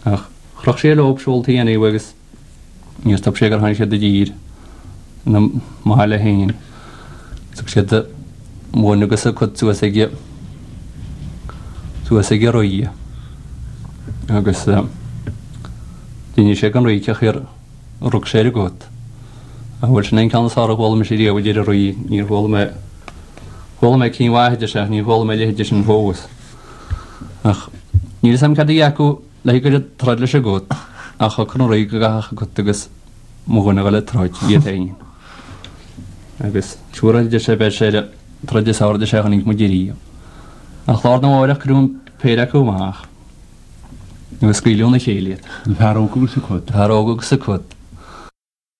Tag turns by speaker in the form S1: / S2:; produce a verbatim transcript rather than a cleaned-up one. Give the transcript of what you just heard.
S1: ach chrach sé lob siúltaí an éhagus níos tab sé gur hain sé de dír na maile hain so sé de mónagus a chud tú aige tú aige roií agus duine sé an roiiceach ar rug sé got a bhfuil sin can á bhla me sé dí bhfuidir a roií ní bhla me bhla me cín waide se ní bhla me leidir sin bhógus ach ní sam cad acu le go treidle sé got a chu chun roií go gacha go agus móna go le troid í tain agus siúraidir sé be sé troidir áde sé ní mudirí a chlár na bháireach grún péire acuach agus scaíúna chéliaad
S2: Thrógus sa chud
S1: Thrógus sa chud